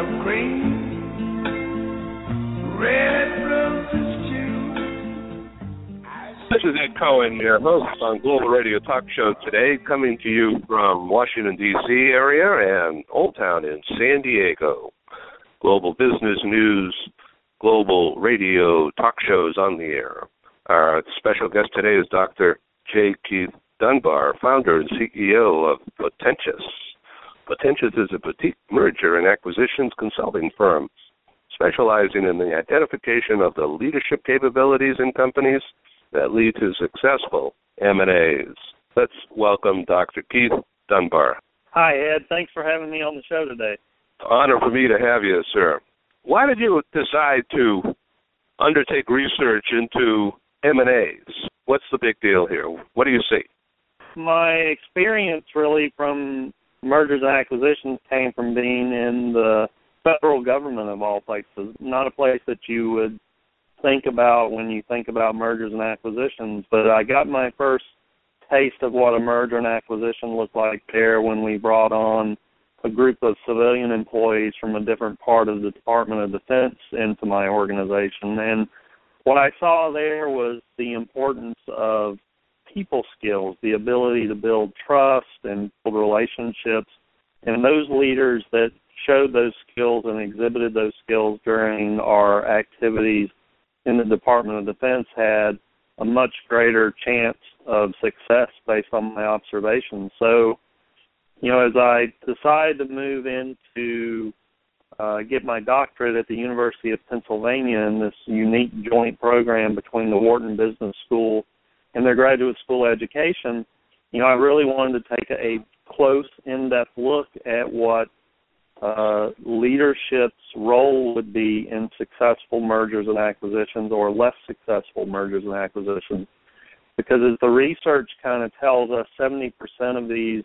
of green, red roses too. This is Ed Cohen, your host on Global Radio Talk Show today, coming to you from Washington, D.C. area and Old Town in San Diego. Global business news, global radio talk shows on the air. Our special guest today is Dr. J. Keith Dunbar, founder and CEO of Potentius. Potentius is a boutique merger and acquisitions consulting firm specializing in the identification of the leadership capabilities in companies that lead to successful M&As. Let's welcome Dr. Keith Dunbar. Hi, Ed. Thanks for having me on the show today. Honor for me to have you, sir. Why did you decide to undertake research into M&As? What's the big deal here? What do you see? My experience really from mergers and acquisitions came from being in the federal government of all places, not a place that you would think about when you think about mergers and acquisitions, but I got my first taste of what a merger and acquisition looked like there when we brought on a group of civilian employees from a different part of the Department of Defense into my organization. And what I saw there was the importance of people skills, the ability to build trust and build relationships, and those leaders that showed those skills and exhibited those skills during our activities in the Department of Defense had a much greater chance of success based on my observations. So, as I decided to move into get my doctorate at the University of Pennsylvania in this unique joint program between the Wharton Business School and their graduate school education, I really wanted to take a close, in-depth look at what leadership's role would be in successful mergers and acquisitions or less successful mergers and acquisitions. Because as the research kind of tells us, 70% of these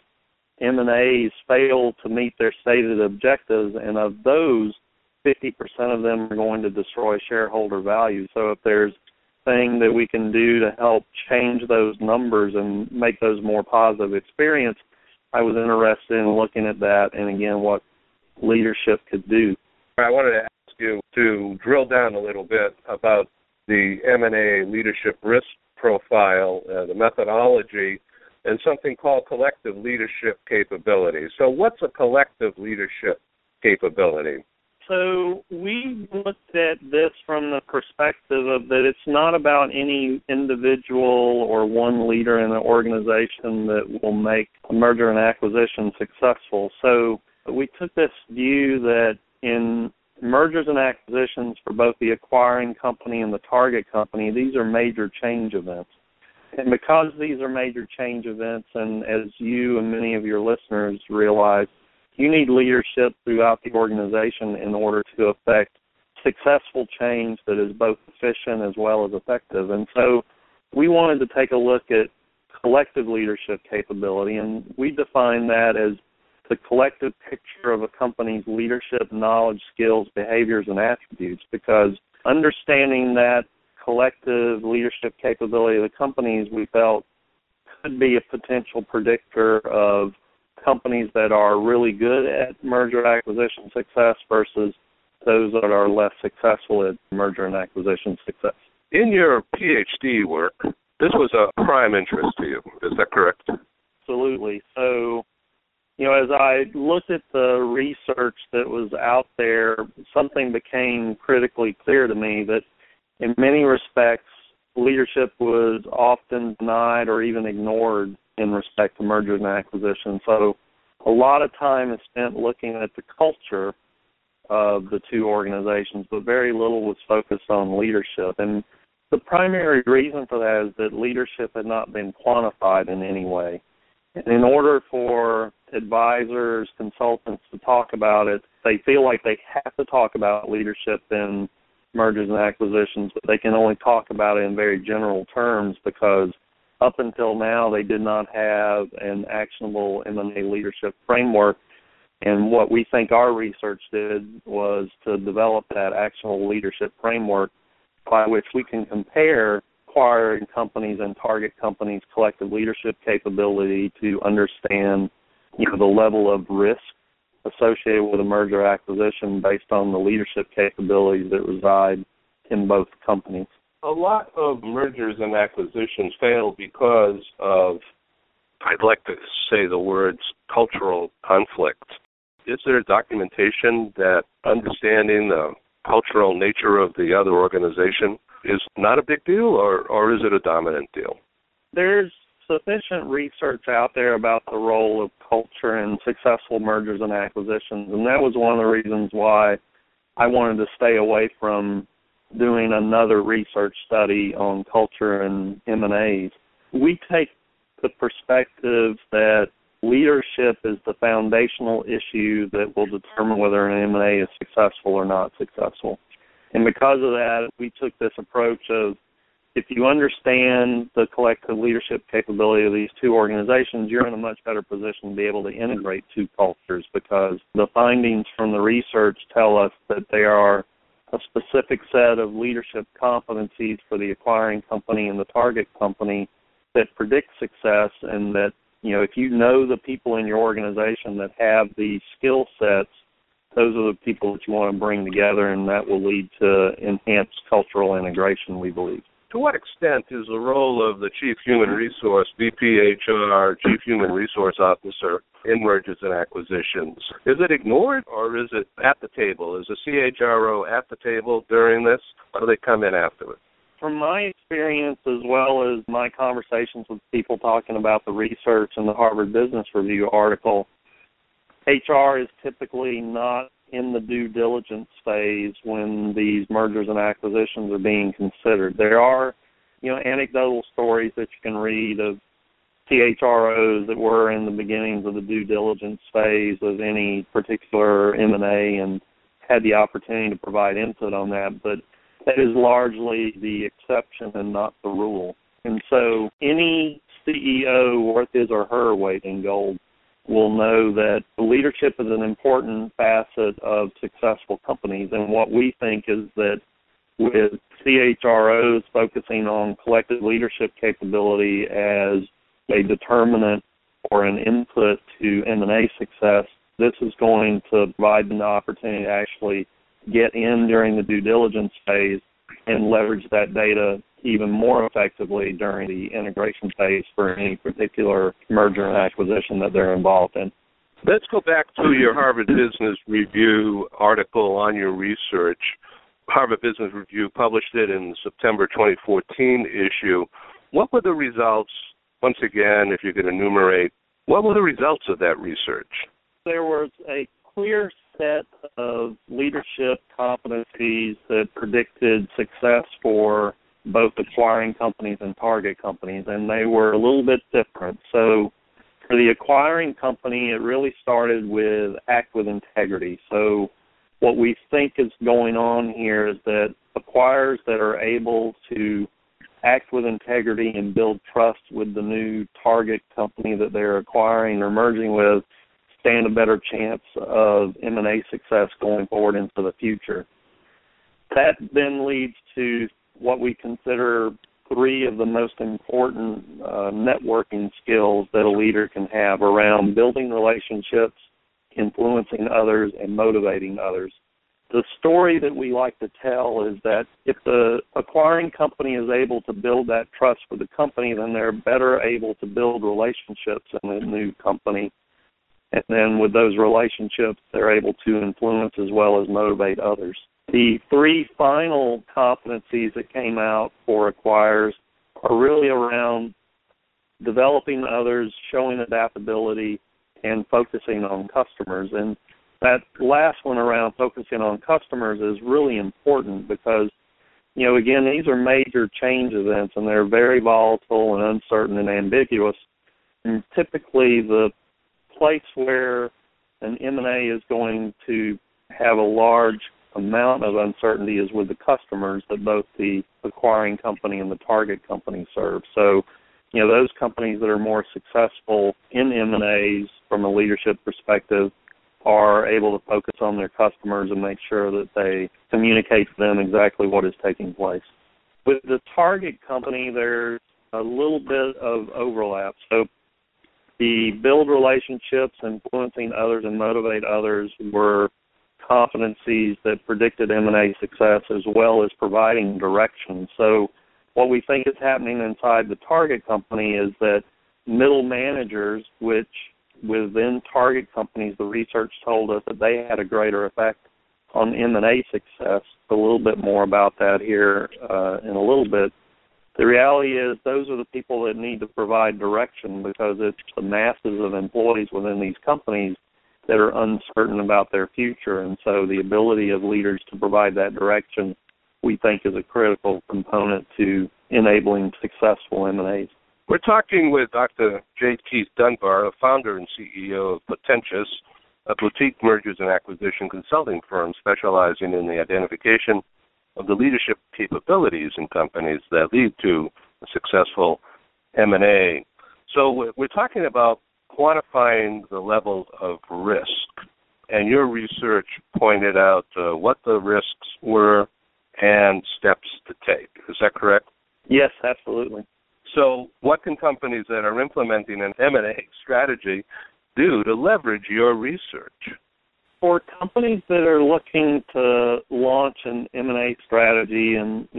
M&As fail to meet their stated objectives, and of those, 50% of them are going to destroy shareholder value. So if there's thing that we can do to help change those numbers and make those more positive experience, I was interested in looking at that and, again, what leadership could do. I wanted to ask you to drill down a little bit about the M&A leadership risk profile, the methodology, and something called collective leadership capability. So what's a collective leadership capability? So we looked at this from the perspective of that it's not about any individual or one leader in an organization that will make a merger and acquisition successful. So we took this view that in mergers and acquisitions for both the acquiring company and the target company, these are major change events. And because these are major change events, and as you and many of your listeners realize, you need leadership throughout the organization in order to affect successful change that is both efficient as well as effective. And so we wanted to take a look at collective leadership capability, and we define that as the collective picture of a company's leadership, knowledge, skills, behaviors, and attributes, because understanding that collective leadership capability of the companies we felt could be a potential predictor of companies that are really good at merger acquisition success versus those that are less successful at merger and acquisition success. In your PhD work, this was a prime interest to you. Is that correct? Absolutely. So, as I looked at the research that was out there, something became critically clear to me that in many respects, leadership was often denied or even ignored in respect to mergers and acquisitions. So a lot of time is spent looking at the culture of the two organizations, but very little was focused on leadership. And the primary reason for that is that leadership had not been quantified in any way. And in order for advisors, consultants to talk about it, they feel like they have to talk about leadership in mergers and acquisitions, but they can only talk about it in very general terms because up until now they did not have an actionable M&A leadership framework. And what we think our research did was to develop that actionable leadership framework by which we can compare acquiring companies and target companies' collective leadership capability to understand, the level of risk associated with a merger acquisition based on the leadership capabilities that reside in both companies. A lot of mergers and acquisitions fail because of, I'd like to say the words, cultural conflict. Is there documentation that understanding the cultural nature of the other organization is not a big deal, or is it a dominant deal? There's sufficient research out there about the role of culture in successful mergers and acquisitions, and that was one of the reasons why I wanted to stay away from doing another research study on culture and M&As. We take the perspective that leadership is the foundational issue that will determine whether an M&A is successful or not successful. And because of that, we took this approach of, if you understand the collective leadership capability of these two organizations, you're in a much better position to be able to integrate two cultures, because the findings from the research tell us that there are a specific set of leadership competencies for the acquiring company and the target company that predict success, and that, you know, if you know the people in your organization that have the skill sets, those are the people that you want to bring together, and that will lead to enhanced cultural integration, we believe. To what extent is the role of the Chief Human Resource, VPHR, Chief Human Resource Officer in mergers and acquisitions? Is it ignored, or is it at the table? Is the CHRO at the table during this, or do they come in afterwards? From my experience, as well as my conversations with people talking about the research in the Harvard Business Review article, HR is typically not in the due diligence phase when these mergers and acquisitions are being considered. There are, you know, anecdotal stories that you can read of CHROs that were in the beginnings of the due diligence phase of any particular M&A and had the opportunity to provide input on that, but that is largely the exception and not the rule. And so any CEO worth his or her weight in gold will know that leadership is an important facet of successful companies. And what we think is that with CHROs focusing on collective leadership capability as a determinant or an input to M&A success, this is going to provide an opportunity to actually get in during the due diligence phase and leverage that data even more effectively during the integration phase for any particular merger and acquisition that they're involved in. Let's go back to your Harvard Business Review article on your research. Harvard Business Review published it in the September 2014 issue. What were the results, once again, if you could enumerate, what were the results of that research? There was a clear set of leadership competencies that predicted success for both acquiring companies and target companies, and they were a little bit different. So for the acquiring company, it really started with act with integrity. So what we think is going on here is that acquirers that are able to act with integrity and build trust with the new target company that they're acquiring or merging with stand a better chance of M&A success going forward into the future. That then leads to what we consider three of the most important networking skills that a leader can have around building relationships, influencing others, and motivating others. The story that we like to tell is that if the acquiring company is able to build that trust with the company, then they're better able to build relationships in the new company. And then with those relationships, they're able to influence as well as motivate others. The three final competencies that came out for acquirers are really around developing others, showing adaptability, and focusing on customers. And that last one around focusing on customers is really important because, you know, again, these are major change events, and they're very volatile and uncertain and ambiguous. And typically the place where an M&A is going to have a large amount of uncertainty is with the customers that both the acquiring company and the target company serve. So, you know, those companies that are more successful in M&As from a leadership perspective are able to focus on their customers and make sure that they communicate to them exactly what is taking place. With the target company, there's a little bit of overlap. So The build relationships, influencing others, and motivate others were competencies that predicted M&A success, as well as providing direction. So what we think is happening inside the target company is that middle managers, which within target companies, the research told us that they had a greater effect on M&A success. A little bit more about that here in a little bit. The reality is those are the people that need to provide direction, because it's the masses of employees within these companies that are uncertain about their future. And so the ability of leaders to provide that direction, we think, is a critical component to enabling successful M&As. We're talking with Dr. J. Keith Dunbar, a founder and CEO of Potentious, a boutique mergers and acquisition consulting firm specializing in the identification of the leadership capabilities in companies that lead to a successful M&A. So we're talking about quantifying the level of risk, and your research pointed out what the risks were and steps to take. Is that correct? Yes, absolutely. So what can companies that are implementing an M&A strategy do to leverage your research? For companies that are looking to launch an M&A strategy, and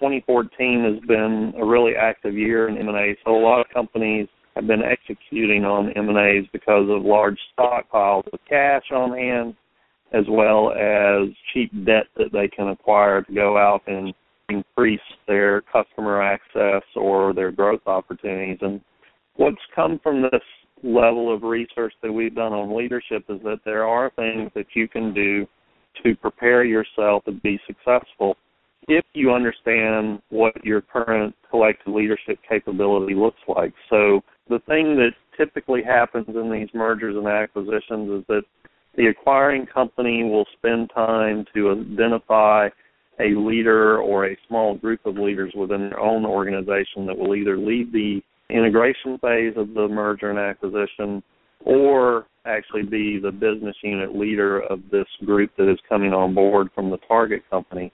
2014 has been a really active year in M&A, so a lot of companies have been executing on M&As because of large stockpiles of cash on hand, as well as cheap debt that they can acquire to go out and increase their customer access or their growth opportunities. And what's come from this level of research that we've done on leadership is that there are things that you can do to prepare yourself to be successful if you understand what your current collective leadership capability looks like. So the thing that typically happens in these mergers and acquisitions is that the acquiring company will spend time to identify a leader or a small group of leaders within their own organization that will either lead the integration phase of the merger and acquisition or actually be the business unit leader of this group that is coming on board from the target company.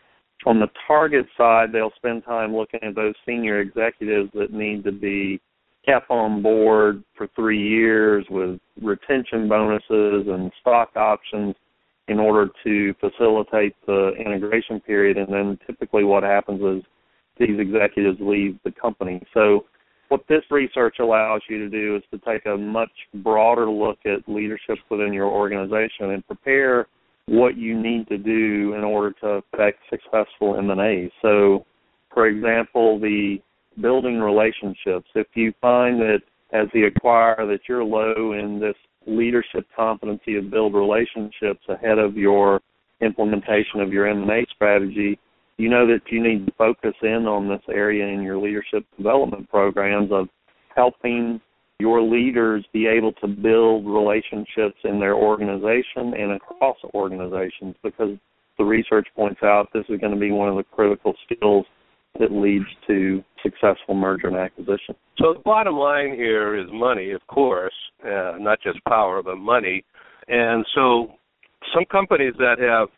On the target side, they'll spend time looking at those senior executives that need to be kept on board for 3 years with retention bonuses and stock options in order to facilitate the integration period. And then typically what happens is these executives leave the company. So what this research allows you to do is to take a much broader look at leadership within your organization and prepare what you need to do in order to affect successful M&As. So, for example, the building relationships. If you find that as the acquirer that you're low in this leadership competency of build relationships ahead of your implementation of your M&A strategy, you know that you need to focus in on this area in your leadership development programs of helping your leaders be able to build relationships in their organization and across organizations, because the research points out this is going to be one of the critical skills that leads to successful merger and acquisition. So the bottom line here is money, of course, not just power, but money. And so some companies that have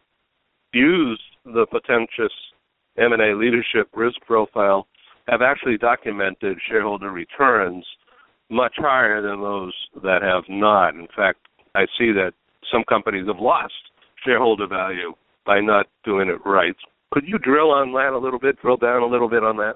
used the Potentious M&A leadership risk profile have actually documented shareholder returns much higher than those that have not. In fact, I see that some companies have lost shareholder value by not doing it right. Could you drill on that a little bit, drill down a little bit on that?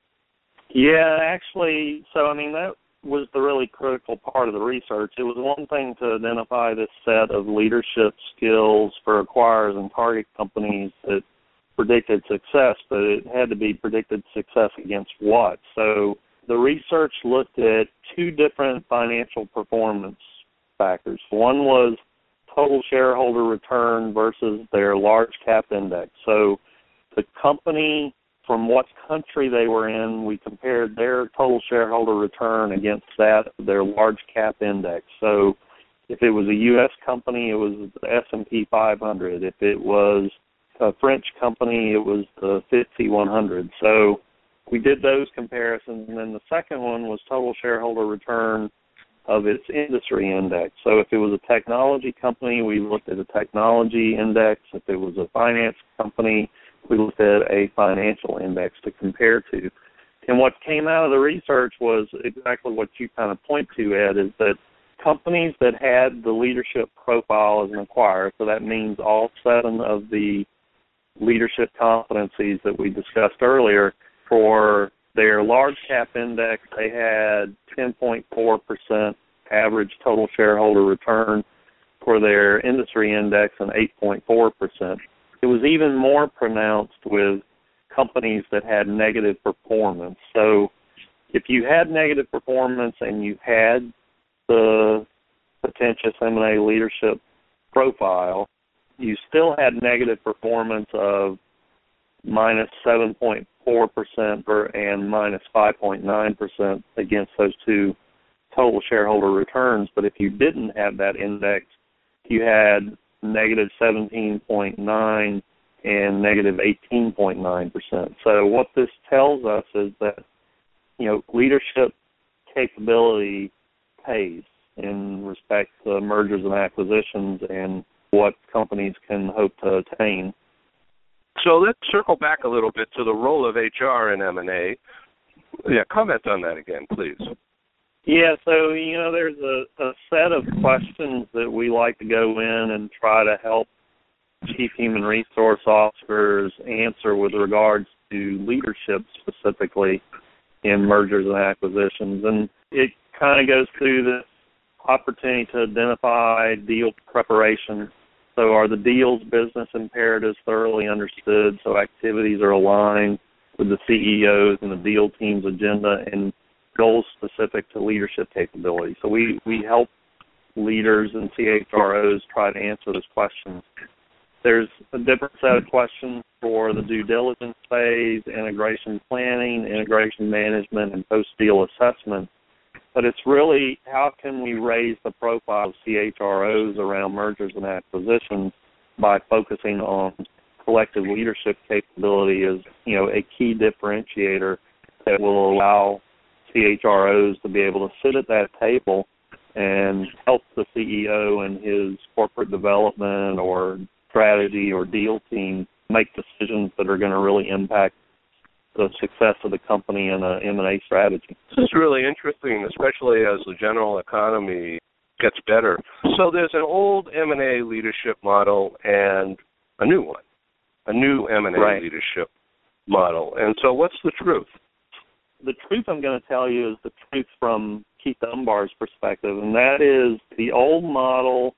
Yeah, actually, that was the really critical part of the research. It was one thing to identify this set of leadership skills for acquirers and target companies that predicted success, but it had to be predicted success against what? So the research looked at two different financial performance factors. One was total shareholder return versus their large cap index. So the company, from what country they were in, we compared their total shareholder return against that of their large cap index. So if it was a U.S. company, it was the S&P 500. If it was a French company, it was the FTSE 100. So we did those comparisons, and then the second one was total shareholder return of its industry index. So if it was a technology company, we looked at a technology index. If it was a finance company, we looked at a financial index to compare to. And what came out of the research was exactly what you kind of point to, Ed, is that companies that had the leadership profile as an acquirer, so that means all 7 of the leadership competencies that we discussed earlier, for their large cap index, they had 10.4% average total shareholder return. For their industry index, an 8.4%. It was even more pronounced with companies that had negative performance. So if you had negative performance and you had the potentious M&A leadership profile, you still had negative performance of minus 7.4% and minus 5.9% against those 2 total shareholder returns. But if you didn't have that index, you had negative 17.9 and negative 18.9%. So what this tells us is that, leadership capability pays in respect to mergers and acquisitions and what companies can hope to attain. So let's circle back a little bit to the role of HR in M&A. Yeah, comment on that again, please. Yeah, so, there's a set of questions that we like to go in and try to help chief human resource officers answer with regards to leadership specifically in mergers and acquisitions. And it kind of goes through this opportunity to identify deal preparation. So are the deal's business imperatives thoroughly understood, so activities are aligned with the CEO's and the deal team's agenda and goals specific to leadership capability. So we help leaders and CHROs try to answer those questions. There's a different set of questions for the due diligence phase, integration planning, integration management, and post-deal assessment. But it's really how can we raise the profile of CHROs around mergers and acquisitions by focusing on collective leadership capability as, a key differentiator that will allow CHROs to be able to sit at that table and help the CEO and his corporate development or strategy or deal team make decisions that are going to really impact the success of the company and an M&A strategy. This is really interesting, especially as the general economy gets better. So there's an old M&A leadership model and a new one, a new M&A leadership model. And so what's the truth? The truth I'm going to tell you is the truth from Keith Dunbar's perspective, and that is the old model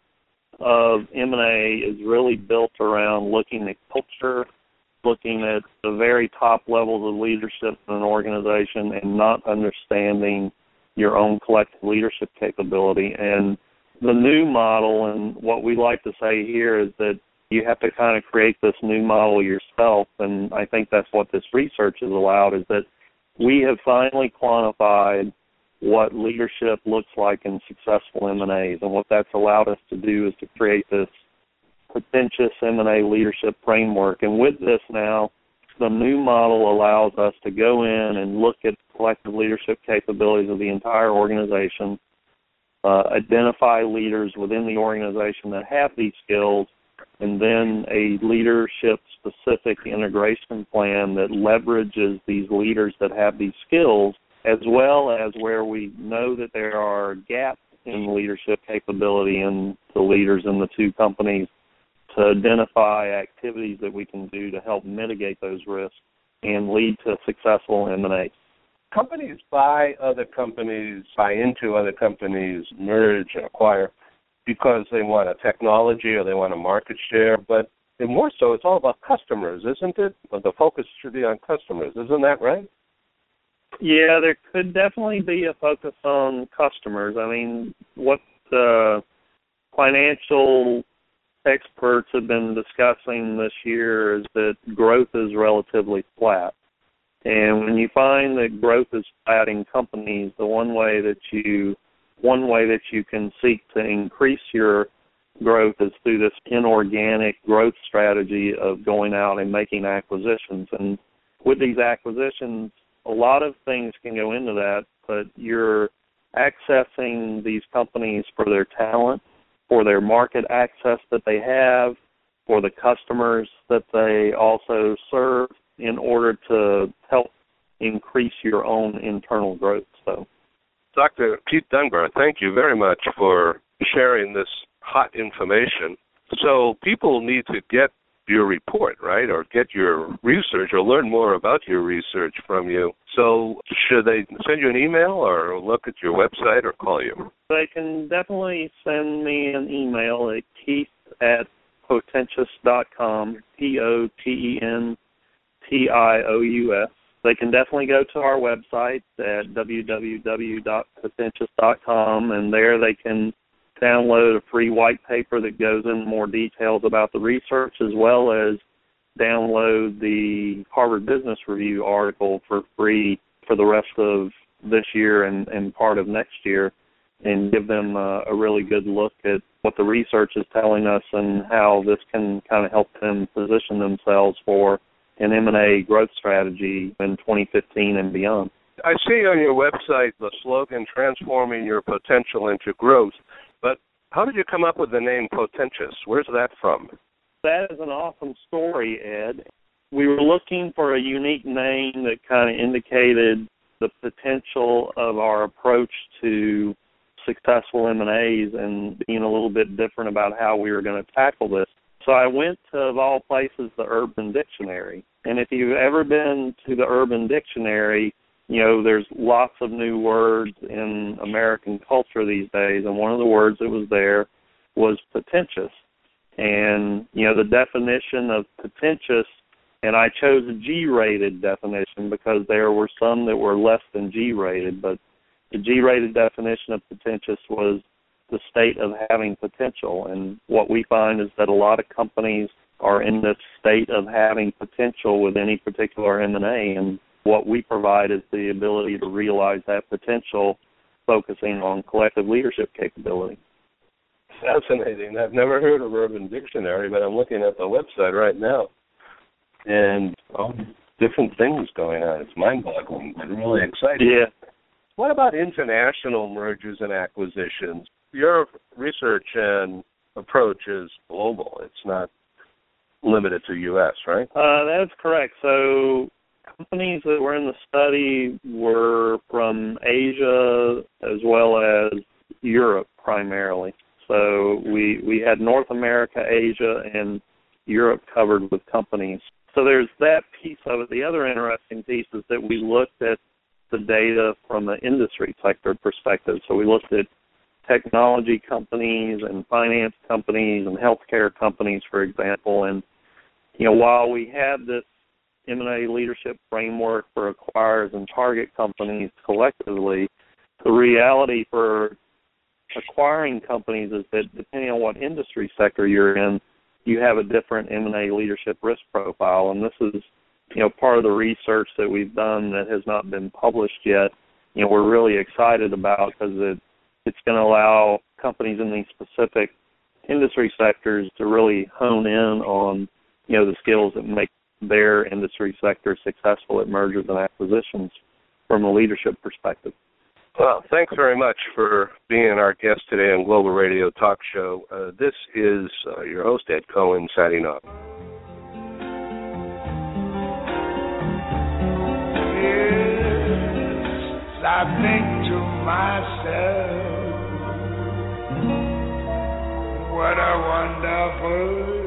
of M&A is really built around looking at culture, looking at the very top levels of leadership in an organization and not understanding your own collective leadership capability. And the new model, and what we like to say here, is that you have to kind of create this new model yourself, and I think that's what this research has allowed, is that we have finally quantified what leadership looks like in successful M&As, and what that's allowed us to do is to create this pretentious M&A leadership framework. And with this now, the new model allows us to go in and look at collective leadership capabilities of the entire organization, identify leaders within the organization that have these skills, and then a leadership-specific integration plan that leverages these leaders that have these skills, as well as where we know that there are gaps in leadership capability in the leaders in the two companies, to identify activities that we can do to help mitigate those risks and lead to successful M&A. Companies buy other companies, buy into other companies, merge, acquire, because they want a technology or they want a market share, but more so it's all about customers, isn't it? But the focus should be on customers, isn't that right? Yeah, there could definitely be a focus on customers. I mean, what the financial experts have been discussing this year is that growth is relatively flat. And when you find that growth is flat in companies, the one way that you can seek to increase your growth is through this inorganic growth strategy of going out and making acquisitions. And with these acquisitions, a lot of things can go into that, but you're accessing these companies for their talent, for their market access that they have, for the customers that they also serve, in order to help increase your own internal growth. So, Dr. Pete Dunbar, thank you very much for sharing this hot information. So people need to get your report, right, or get your research or learn more about your research from you. So should they send you an email or look at your website or call you? They can definitely send me an email at keith@potentious.com, POTENTIOUS. They can definitely go to our website at www.potentious.com, and there they can download a free white paper that goes into more details about the research, as well as download the Harvard Business Review article for free for the rest of this year and part of next year, and give them a really good look at what the research is telling us and how this can kind of help them position themselves for an M&A growth strategy in 2015 and beyond. I see on your website the slogan, transforming your potential into growth, but how did you come up with the name Potentious? Where's that from? That is an awesome story, Ed. We were looking for a unique name that kind of indicated the potential of our approach to successful M&As and being a little bit different about how we were going to tackle this. So I went to, of all places, the Urban Dictionary. And if you've ever been to the Urban Dictionary, you know, there's lots of new words in American culture these days, and one of the words that was there was potentious. And, you know, the definition of potentious, and I chose a G-rated definition because there were some that were less than G-rated, but the G-rated definition of potentious was the state of having potential. And what we find is that a lot of companies are in this state of having potential with any particular M&A, and what we provide is the ability to realize that potential, focusing on collective leadership capability. Fascinating. I've never heard of Urban Dictionary, but I'm looking at the website right now, and all different things going on. It's mind-boggling, but really exciting. Yeah. What about international mergers and acquisitions? Your research and approach is global. It's not limited to U.S., right? That's correct. So companies that were in the study were from Asia as well as Europe primarily. So we had North America, Asia, and Europe covered with companies. So there's that piece of it. The other interesting piece is that we looked at the data from an industry sector perspective. So we looked at technology companies and finance companies and healthcare companies, for example. And, you know, while we had this M&A leadership framework for acquirers and target companies collectively, the reality for acquiring companies is that depending on what industry sector you're in, you have a different M&A leadership risk profile. And this is, you know, part of the research that we've done that has not been published yet. You know, we're really excited about because it's going to allow companies in these specific industry sectors to really hone in on, you know, the skills that make their industry sector successful at mergers and acquisitions from a leadership perspective. Well, thanks very much for being our guest today on Global Radio Talk Show. This is your host, Ed Cohen, signing off. Yes, I think to myself, what a wonderful